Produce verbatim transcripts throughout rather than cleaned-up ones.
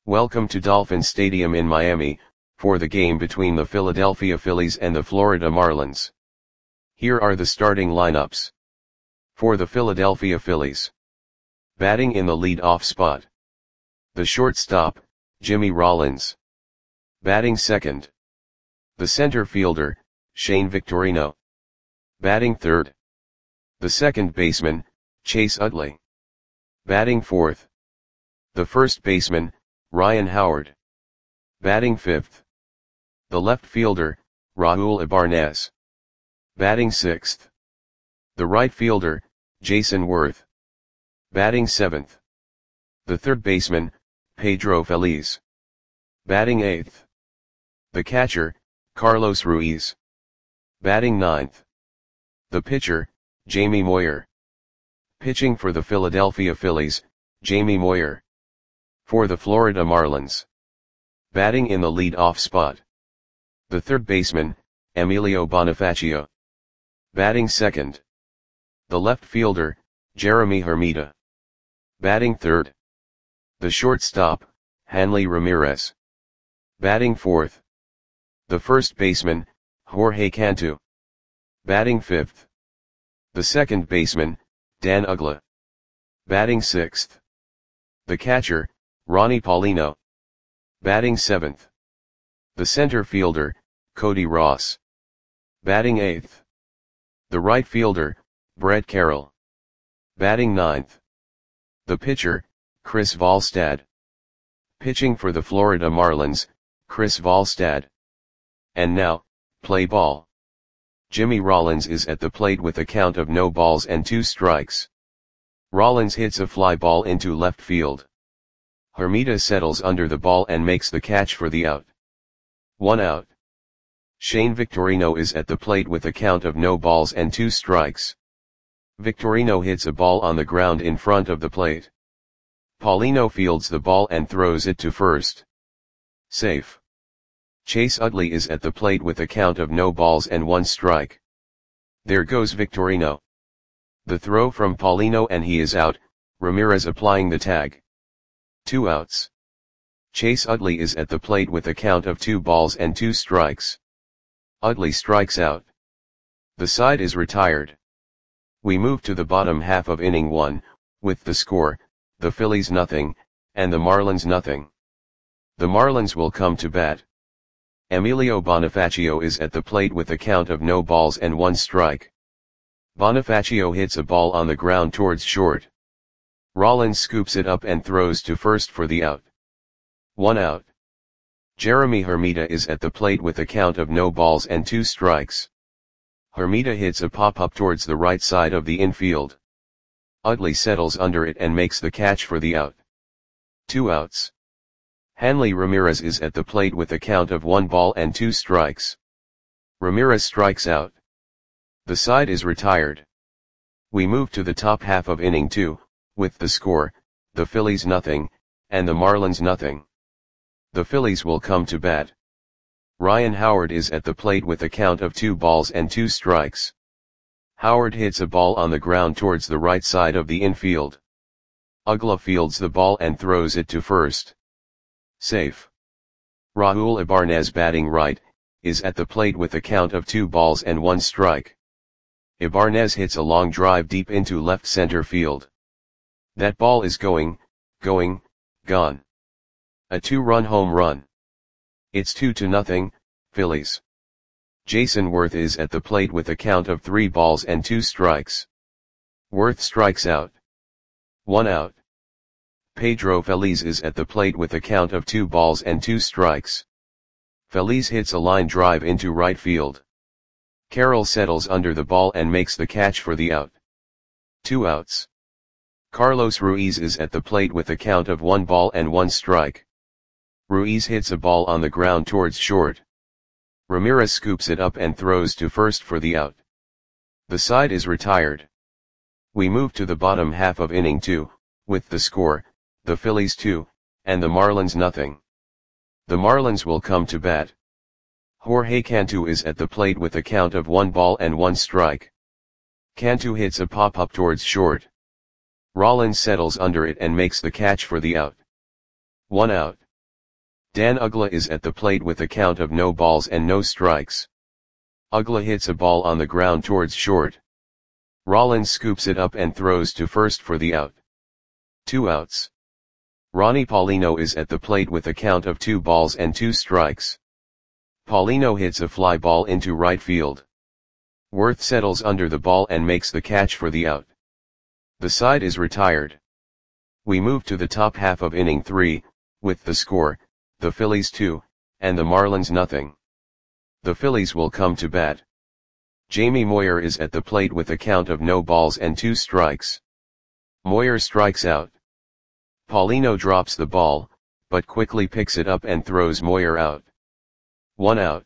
Welcome to Dolphin Stadium in Miami, for the game between the Philadelphia Phillies and the Florida Marlins. Here are the starting lineups. For the Philadelphia Phillies. Batting in the lead-off spot. The shortstop, Jimmy Rollins. Batting second. The center fielder, Shane Victorino. Batting third. The second baseman, Chase Utley. Batting fourth. The first baseman, Ryan Howard. Batting fifth. The left fielder, Raul Ibanez. Batting sixth. The right fielder, Jason Worth. Batting seventh. The third baseman, Pedro Feliz. Batting eighth. The catcher, Carlos Ruiz. Batting ninth. The pitcher, Jamie Moyer. Pitching for the Philadelphia Phillies, Jamie Moyer. For the Florida Marlins. Batting in the lead-off spot. The third baseman, Emilio Bonifacio. Batting second. The left fielder, Jeremy Hermida. Batting third. The shortstop, Hanley Ramirez. Batting fourth. The first baseman, Jorge Cantu. Batting fifth. The second baseman, Dan Uggla. Batting sixth. The catcher, Ronnie Paulino. Batting seventh. The center fielder, Cody Ross. Batting eighth. The right fielder, Brett Carroll. Batting ninth. The pitcher, Chris Volstad. Pitching for the Florida Marlins, Chris Volstad. And now, play ball. Jimmy Rollins is at the plate with a count of no balls and two strikes. Rollins hits a fly ball into left field. Hermida settles under the ball and makes the catch for the out. One out. Shane Victorino is at the plate with a count of no balls and two strikes. Victorino hits a ball on the ground in front of the plate. Paulino fields the ball and throws it to first. Safe. Chase Utley is at the plate with a count of no balls and one strike. There goes Victorino. The throw from Paulino and he is out, Ramirez applying the tag. Two outs. Chase Utley is at the plate with a count of two balls and two strikes. Utley strikes out. The side is retired. We move to the bottom half of inning one, with the score, the Phillies nothing, and the Marlins nothing. The Marlins will come to bat. Emilio Bonifacio is at the plate with a count of no balls and one strike. Bonifacio hits a ball on the ground towards short. Rollins scoops it up and throws to first for the out. One out. Jeremy Hermida is at the plate with a count of no balls and two strikes. Hermida hits a pop-up towards the right side of the infield. Utley settles under it and makes the catch for the out. Two outs. Hanley Ramirez is at the plate with a count of one ball and two strikes. Ramirez strikes out. The side is retired. We move to the top half of inning two, with the score, the Phillies nothing, and the Marlins nothing. The Phillies will come to bat. Ryan Howard is at the plate with a count of two balls and two strikes. Howard hits a ball on the ground towards the right side of the infield. Uggla fields the ball and throws it to first. Safe. Raul Ibanez, batting right, is at the plate with a count of two balls and one strike. Ibanez hits a long drive deep into left center field. That ball is going, going, gone. A two-run home run. It's two to nothing, Phillies. Jason Worth is at the plate with a count of three balls and two strikes. Worth strikes out. One out. Pedro Feliz is at the plate with a count of two balls and two strikes. Feliz hits a line drive into right field. Carroll settles under the ball and makes the catch for the out. Two outs. Carlos Ruiz is at the plate with a count of one ball and one strike. Ruiz hits a ball on the ground towards short. Ramirez scoops it up and throws to first for the out. The side is retired. We move to the bottom half of inning two, with the score, the Phillies two, and the Marlins nothing. The Marlins will come to bat. Jorge Cantu is at the plate with a count of one ball and one strike. Cantu hits a pop-up towards short. Rollins settles under it and makes the catch for the out. One out. Dan Uggla is at the plate with a count of no balls and no strikes. Uggla hits a ball on the ground towards short. Rollins scoops it up and throws to first for the out. Two outs. Ronnie Paulino is at the plate with a count of two balls and two strikes. Paulino hits a fly ball into right field. Worth settles under the ball and makes the catch for the out. The side is retired. We move to the top half of inning three, with the score, the Phillies two, and the Marlins nothing. The Phillies will come to bat. Jamie Moyer is at the plate with a count of no balls and two strikes. Moyer strikes out. Paulino drops the ball, but quickly picks it up and throws Moyer out. One out.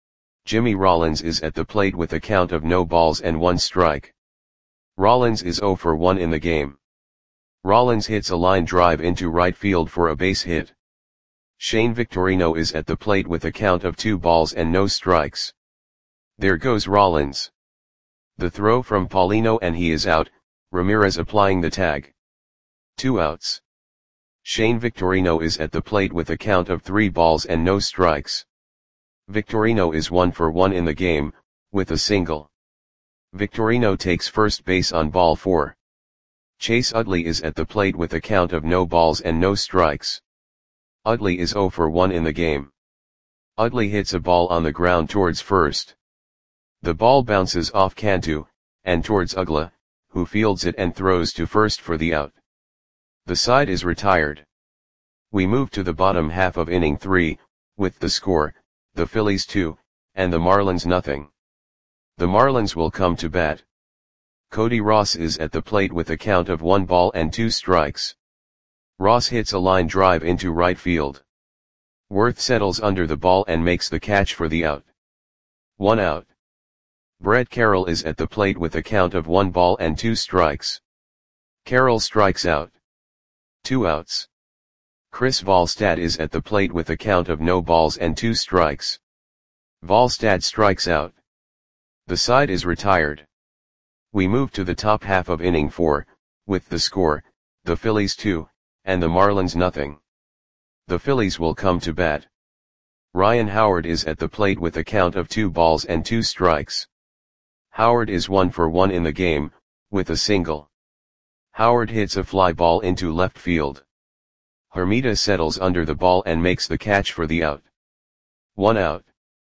Jimmy Rollins is at the plate with a count of no balls and one strike. Rollins is oh for one in the game. Rollins hits a line drive into right field for a base hit. Shane Victorino is at the plate with a count of two balls and no strikes. There goes Rollins. The throw from Paulino and he is out, Ramirez applying the tag. Two outs. Shane Victorino is at the plate with a count of three balls and no strikes. Victorino is one for one in the game, with a single. Victorino takes first base on ball four. Chase Utley is at the plate with a count of no balls and no strikes. Utley is oh for one in the game. Utley hits a ball on the ground towards first. The ball bounces off Cantu, and towards Uggla, who fields it and throws to first for the out. The side is retired. We move to the bottom half of inning three, with the score, the Phillies two, and the Marlins nothing. The Marlins will come to bat. Cody Ross is at the plate with a count of one ball and two strikes. Ross hits a line drive into right field. Worth settles under the ball and makes the catch for the out. One out. Brett Carroll is at the plate with a count of one ball and two strikes. Carroll strikes out. Two outs. Chris Volstad is at the plate with a count of no balls and two strikes. Volstad strikes out. The side is retired. We move to the top half of inning four, with the score, the Phillies two, and the Marlins nothing. The Phillies will come to bat. Ryan Howard is at the plate with a count of two balls and two strikes. Howard is one for one in the game, with a single. Howard hits a fly ball into left field. Hermida settles under the ball and makes the catch for the out. One out.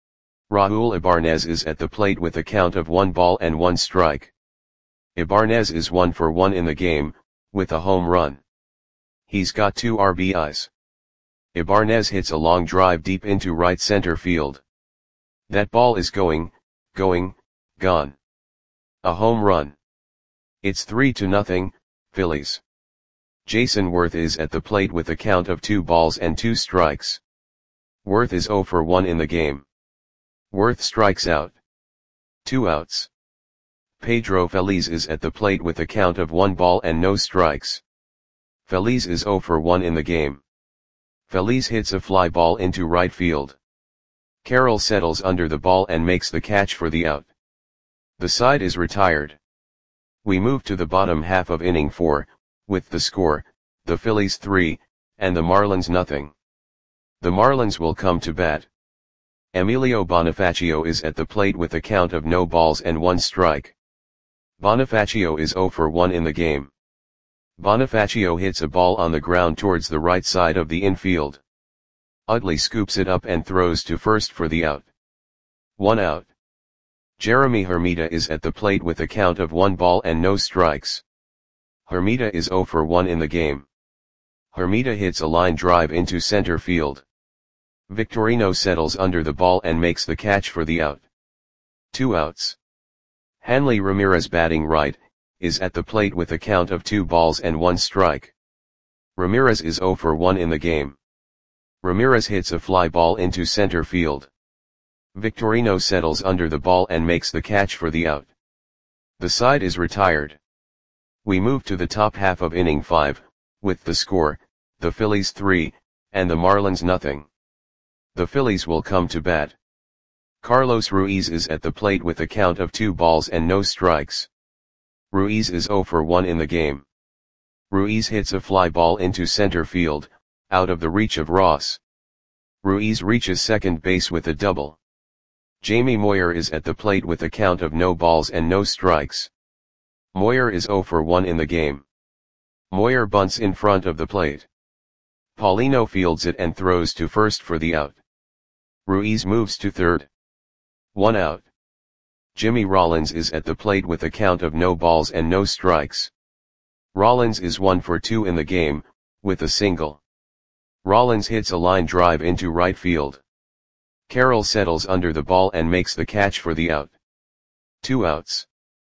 Raul Ibanez is at the plate with a count of one ball and one strike. Ibanez is one for one in the game, with a home run. He's got two R B Is. Ibanez hits a long drive deep into right center field. That ball is going, going, gone. A home run. It's three to nothing, Phillies. Jason Worth is at the plate with a count of two balls and two strikes. Worth is oh for one in the game. Worth strikes out. Two outs. Pedro Feliz is at the plate with a count of one ball and no strikes. Feliz is oh for one in the game. Feliz hits a fly ball into right field. Carroll settles under the ball and makes the catch for the out. The side is retired. We move to the bottom half of inning four, with the score, the Phillies three, and the Marlins nothing. The Marlins will come to bat. Emilio Bonifacio is at the plate with a count of no balls and one strike. Bonifacio is oh for one in the game. Bonifacio hits a ball on the ground towards the right side of the infield. Utley scoops it up and throws to first for the out. One out. Jeremy Hermida is at the plate with a count of one ball and no strikes. Hermida is oh for one in the game. Hermida hits a line drive into center field. Victorino settles under the ball and makes the catch for the out. Two outs. Hanley Ramirez, batting right, is at the plate with a count of two balls and one strike. Ramirez is oh for one in the game. Ramirez hits a fly ball into center field. Victorino settles under the ball and makes the catch for the out. The side is retired. We move to the top half of inning five, with the score, the Phillies three, and the Marlins nothing. The Phillies will come to bat. Carlos Ruiz is at the plate with a count of two balls and no strikes. Ruiz is oh for one in the game. Ruiz hits a fly ball into center field, out of the reach of Ross. Ruiz reaches second base with a double. Jamie Moyer is at the plate with a count of no balls and no strikes. Moyer is zero for one in the game. Moyer bunts in front of the plate. Paulino fields it and throws to first for the out. Ruiz moves to third. One out. Jimmy Rollins is at the plate with a count of no balls and no strikes. Rollins is one for two in the game, with a single. Rollins hits a line drive into right field. Carroll settles under the ball and makes the catch for the out. Two outs.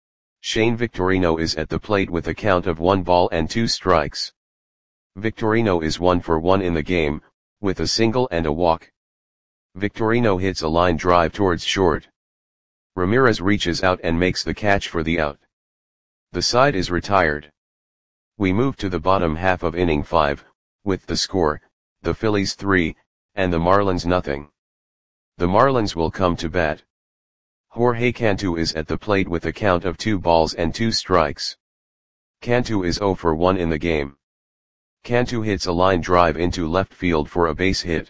Shane Victorino is at the plate with a count of one ball and two strikes. Victorino is one for one in the game, with a single and a walk. Victorino hits a line drive towards short. Ramirez reaches out and makes the catch for the out. The side is retired. We move to the bottom half of inning five, with the score, the Phillies three, and the Marlins nothing. The Marlins will come to bat. Jorge Cantu is at the plate with a count of two balls and two strikes. Cantu is zero for one in the game. Cantu hits a line drive into left field for a base hit.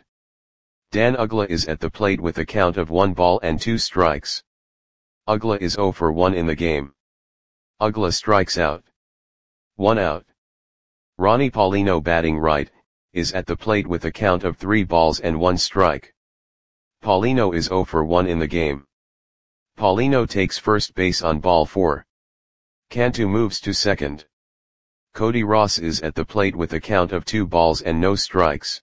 Dan Uggla is at the plate with a count of one ball and two strikes. Uggla is zero for one in the game. Uggla strikes out. One out. Ronnie Paulino, batting right, is at the plate with a count of three balls and one strike. Paulino is zero for one in the game. Paulino takes first base on ball four. Cantu moves to second. Cody Ross is at the plate with a count of two balls and no strikes.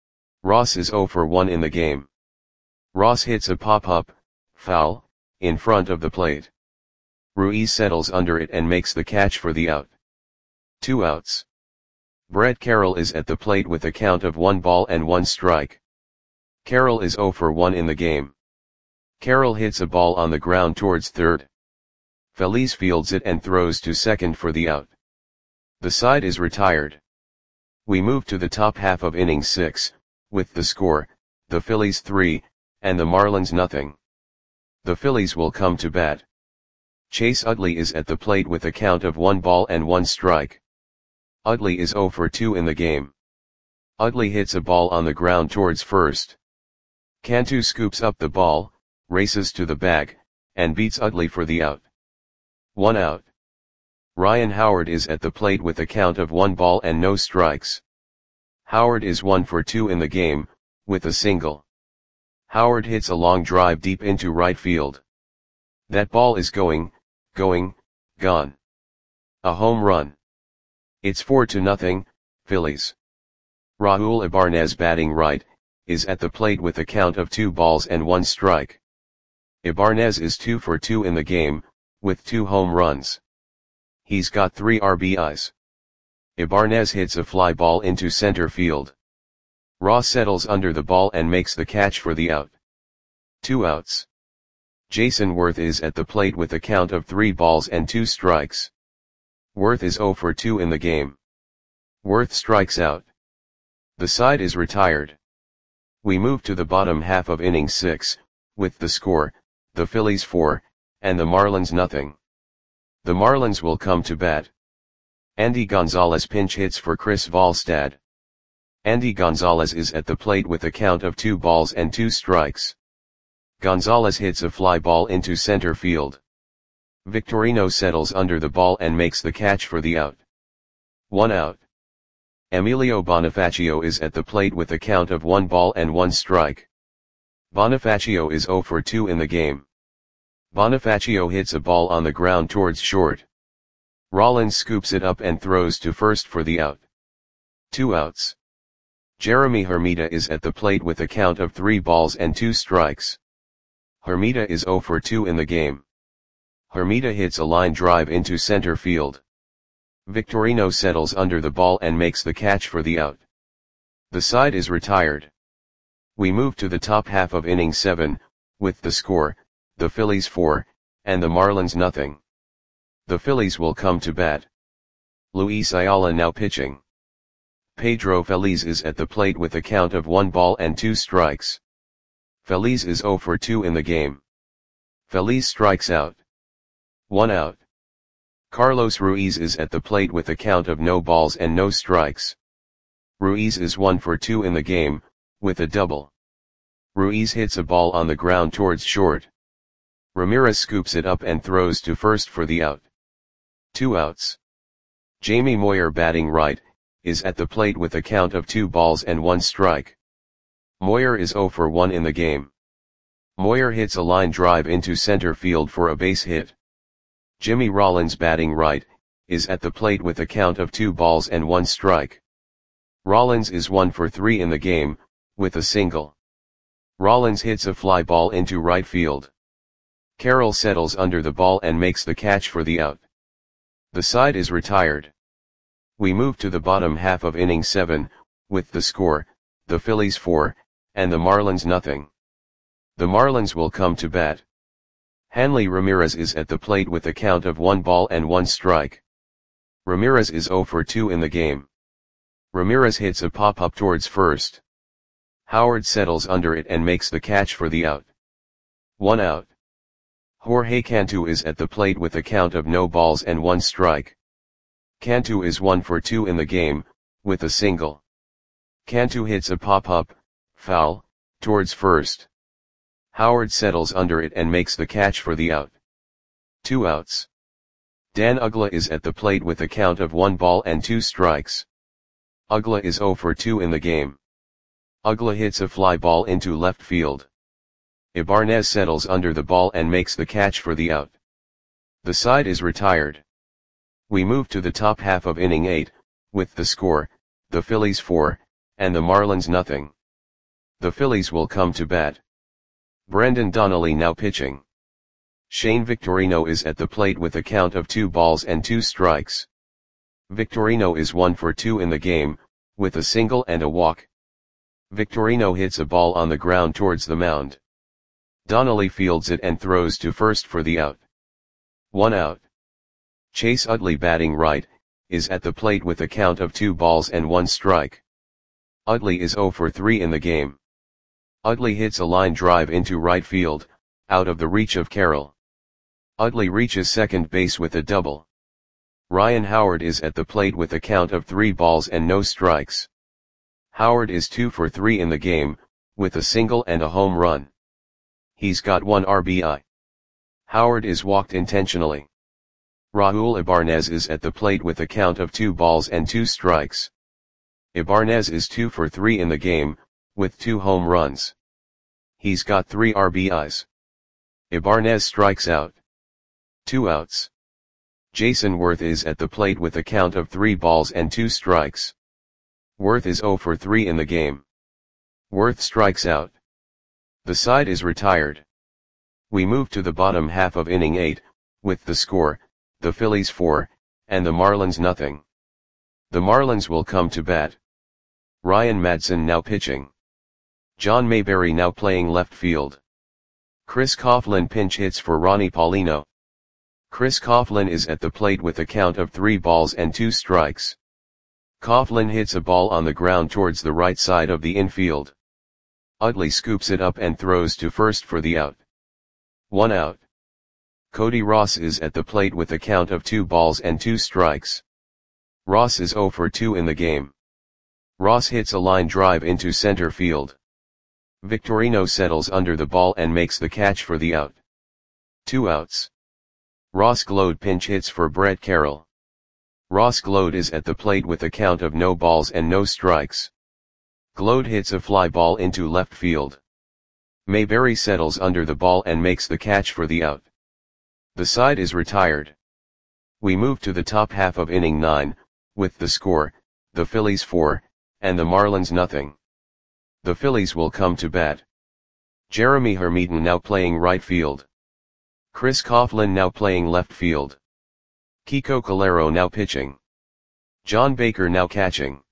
Ross is zero for one in the game. Ross hits a pop-up, foul, in front of the plate. Ruiz settles under it and makes the catch for the out. Two outs. Brett Carroll is at the plate with a count of one ball and one strike. Carroll is zero for one in the game. Carroll hits a ball on the ground towards third. Feliz fields it and throws to second for the out. The side is retired. We move to the top half of inning six, with the score, the Phillies three, and the Marlins nothing. The Phillies will come to bat. Chase Utley is at the plate with a count of one ball and one strike. Utley is zero for two in the game. Utley hits a ball on the ground towards first. Cantu scoops up the ball, races to the bag, and beats Utley for the out. One out. Ryan Howard is at the plate with a count of one ball and no strikes. Howard is one for two in the game, with a single. Howard hits a long drive deep into right field. That ball is going, going, gone. A home run. It's four to nothing, Phillies. Raul Ibanez, batting right, is at the plate with a count of two balls and one strike. Ibanez is two for two in the game, with two home runs. He's got three R B Is. Ibanez hits a fly ball into center field. Ross settles under the ball and makes the catch for the out. Two outs. Jason Worth is at the plate with a count of three balls and two strikes. Worth is zero for two in the game. Worth strikes out. The side is retired. We move to the bottom half of inning six, with the score, the Phillies four, and the Marlins nothing. The Marlins will come to bat. Andy Gonzalez pinch hits for Chris Volstad. Andy Gonzalez is at the plate with a count of two balls and two strikes. Gonzalez hits a fly ball into center field. Victorino settles under the ball and makes the catch for the out. One out. Emilio Bonifacio is at the plate with a count of one ball and one strike. Bonifacio is zero for two in the game. Bonifacio hits a ball on the ground towards short. Rollins scoops it up and throws to first for the out. Two outs. Jeremy Hermida is at the plate with a count of three balls and two strikes. Hermida is zero for two in the game. Hermida hits a line drive into center field. Victorino settles under the ball and makes the catch for the out. The side is retired. We move to the top half of inning seven, with the score, the Phillies four, and the Marlins nothing. The Phillies will come to bat. Luis Ayala now pitching. Pedro Feliz is at the plate with a count of one ball and two strikes. Feliz is zero for two in the game. Feliz strikes out. One out. Carlos Ruiz is at the plate with a count of no balls and no strikes. Ruiz is one for two in the game, with a double. Ruiz hits a ball on the ground towards short. Ramirez scoops it up and throws to first for the out. Two outs. Jamie Moyer, batting right, is at the plate with a count of two balls and one strike. Moyer is oh for one in the game. Moyer hits a line drive into center field for a base hit. Jimmy Rollins, batting right, is at the plate with a count of two balls and one strike. Rollins is one for three in the game, with a single. Rollins hits a fly ball into right field. Carroll settles under the ball and makes the catch for the out. The side is retired. We move to the bottom half of inning seven, with the score, the Phillies four, and the Marlins nothing. The Marlins will come to bat. Hanley Ramirez is at the plate with a count of one ball and one strike. Ramirez is oh for two in the game. Ramirez hits a pop-up towards first. Howard settles under it and makes the catch for the out. One out. Jorge Cantu is at the plate with a count of no balls and one strike. Cantu is one for two in the game, with a single. Cantu hits a pop-up, foul, towards first. Howard settles under it and makes the catch for the out. Two outs. Dan Uggla is at the plate with a count of one ball and two strikes. Uggla is oh for two in the game. Uggla hits a fly ball into left field. Ibanez settles under the ball and makes the catch for the out. The side is retired. We move to the top half of inning eight, with the score, the Phillies four, and the Marlins nothing. The Phillies will come to bat. Brendan Donnelly now pitching. Shane Victorino is at the plate with a count of two balls and two strikes. Victorino is one for two in the game, with a single and a walk. Victorino hits a ball on the ground towards the mound. Donnelly fields it and throws to first for the out. One out. Chase Utley, batting right, is at the plate with a count of two balls and one strike. Utley is oh for three in the game. Utley hits a line drive into right field, out of the reach of Carroll. Utley reaches second base with a double. Ryan Howard is at the plate with a count of three balls and no strikes. Howard is two for three in the game, with a single and a home run. He's got one R B I. Howard is walked intentionally. Raul Ibanez is at the plate with a count of two balls and two strikes. Ibanez is two for three in the game, with two home runs. He's got three R B Is. Ibanez strikes out. Two outs. Jason Worth is at the plate with a count of three balls and two strikes. Worth is oh for three in the game. Worth strikes out. The side is retired. We move to the bottom half of inning eight, with the score, the Phillies four, and the Marlins nothing. The Marlins will come to bat. Ryan Madson now pitching. John Mayberry now playing left field. Chris Coughlin pinch hits for Ronnie Paulino. Chris Coughlin is at the plate with a count of three balls and two strikes. Coughlin hits a ball on the ground towards the right side of the infield. Utley scoops it up and throws to first for the out. One out. Cody Ross is at the plate with a count of two balls and two strikes. Ross is oh for two in the game. Ross hits a line drive into center field. Victorino settles under the ball and makes the catch for the out. Two outs. Ross Glode pinch hits for Brett Carroll. Ross Glode is at the plate with a count of no balls and no strikes. Glode hits a fly ball into left field. Mayberry settles under the ball and makes the catch for the out. The side is retired. We move to the top half of inning nine, with the score, the Phillies four, and the Marlins nothing. The Phillies will come to bat. Jeremy Hermiton now playing right field. Chris Coughlin now playing left field. Kiko Calero now pitching. John Baker now catching.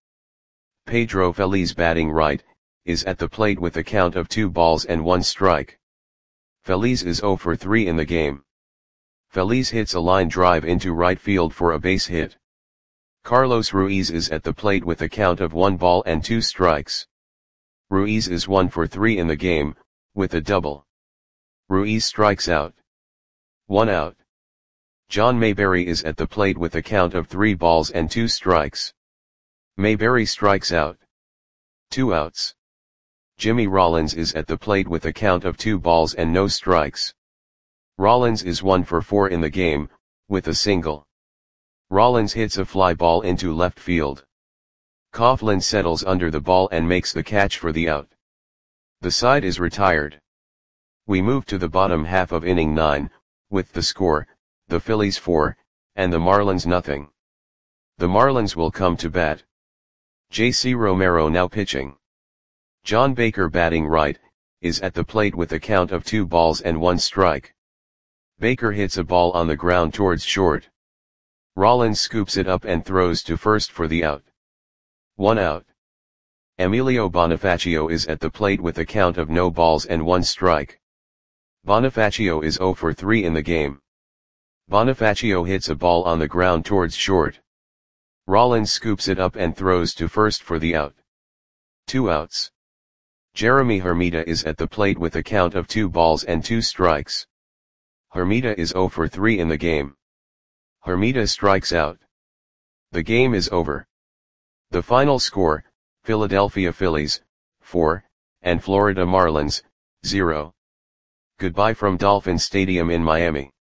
Pedro Feliz, batting right, is at the plate with a count of two balls and one strike. Feliz is oh for three in the game. Feliz hits a line drive into right field for a base hit. Carlos Ruiz is at the plate with a count of one ball and two strikes. Ruiz is one for three in the game, with a double. Ruiz strikes out. One out. John Mayberry is at the plate with a count of three balls and two strikes. Mayberry strikes out. Two outs. Jimmy Rollins is at the plate with a count of two balls and no strikes. Rollins is one for four in the game, with a single. Rollins hits a fly ball into left field. Coughlin settles under the ball and makes the catch for the out. The side is retired. We move to the bottom half of inning nine, with the score, the Phillies four, and the Marlins nothing. The Marlins will come to bat. J C Romero now pitching. John Baker batting right, is at the plate with a count of two balls and one strike. Baker hits a ball on the ground towards short. Rollins scoops it up and throws to first for the out. One out. Emilio Bonifacio is at the plate with a count of no balls and one strike. Bonifacio is zero for three in the game. Bonifacio hits a ball on the ground towards short. Rollins scoops it up and throws to first for the out. Two outs. Jeremy Hermida is at the plate with a count of two balls and two strikes. Hermida is zero for three in the game. Hermida strikes out. The game is over. The final score, Philadelphia Phillies, four, and Florida Marlins, zero. Goodbye from Dolphin Stadium in Miami.